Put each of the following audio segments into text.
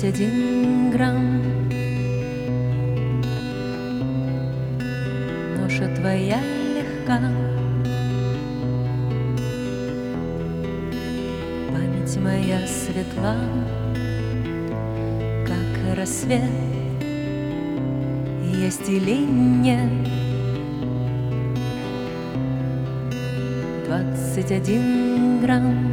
21 грамм. Ноша твоя легка, память моя светла, как рассвет. Есть или нет 21 грамм.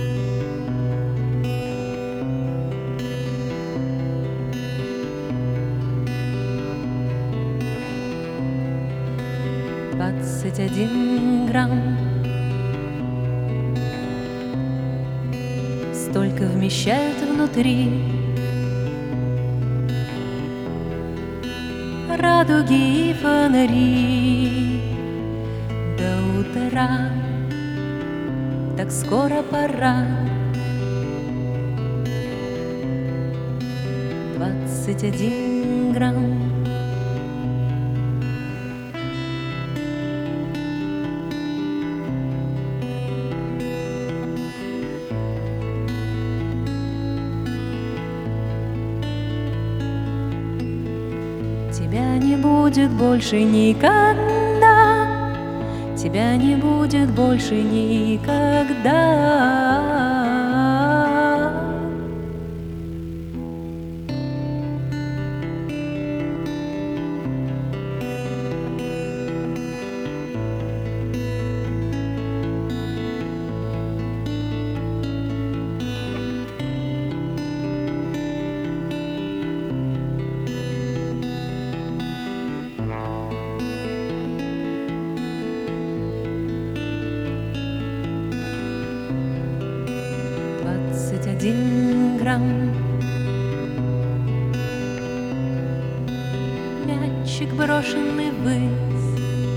Двадцать один грамм. Столько вмещают внутри радуги и фонари. До утра так скоро пора. 21 грамм. Тебя не будет больше никогда, тебя не будет больше никогда. Двадцать один грамм. Мячик, брошенный ввысь,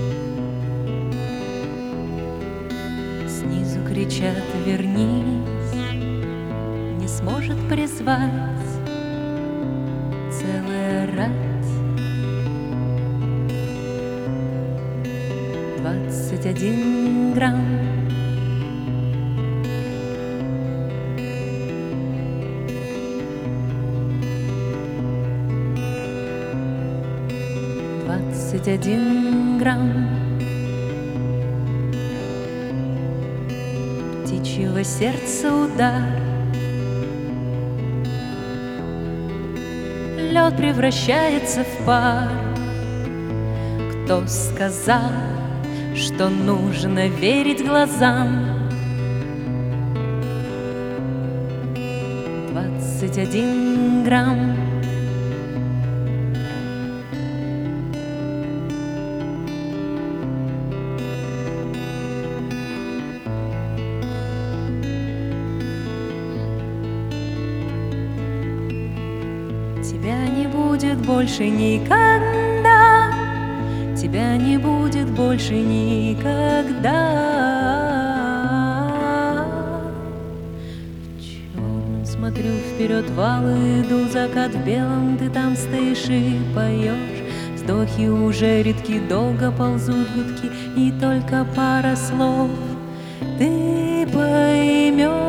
снизу кричат: вернись. Не сможет призвать целая рать. 21 грамм. Двадцать один грамм. Птичьего сердца удар. Лед превращается в пар. Кто сказал, что нужно верить глазам? 21 грамм. Тебя не будет больше никогда, тебя не будет больше никогда. В черном смотрю вперед, валы иду, закат в белом, ты там стоишь и поешь. Вздохи уже редки, долго ползут гудки, и только пара слов ты поймешь.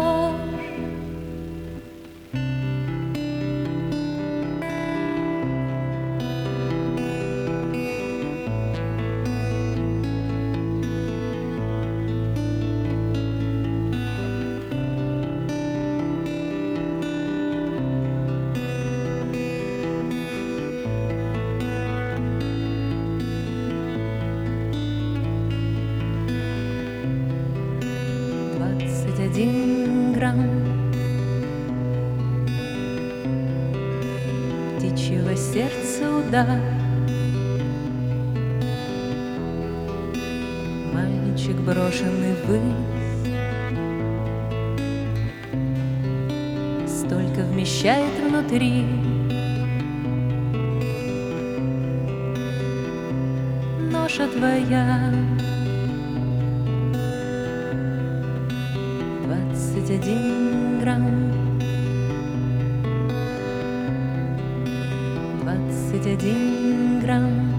Двадцать один грамм. Птичьего сердца удар. Мальчик, брошенный ввысь, столько вмещает внутри. Ноша твоя. 21 грамм. 21 грамм.